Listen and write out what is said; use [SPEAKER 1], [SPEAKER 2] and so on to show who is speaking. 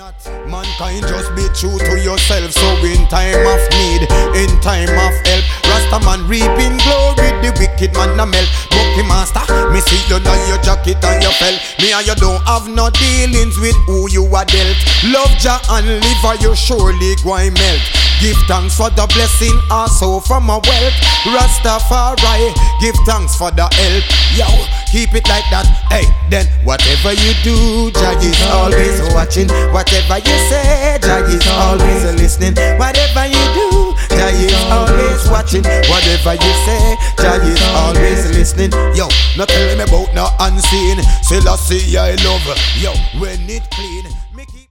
[SPEAKER 1] not. Mankind, just be true to yourself. So in time of need, in time of help, Rasta man reaping glory. The wicked man a melt. Bucky master, me see you know your jacket and your felt. Me and you don't have no dealings with who you are dealt. Love Jah and live or you surely go and melt. Give thanks for the blessing also from a wealth. Rastafari, give thanks for the help. Yo, keep it like that. Hey, then whatever you do, Jah is always watching. Whatever you say, Jah is always listening. Whatever you do, Jah is always watching. Whatever you say, Jah is always listening. Yo, not tell me about no unseen. Still I see I love. Yo, when it clean.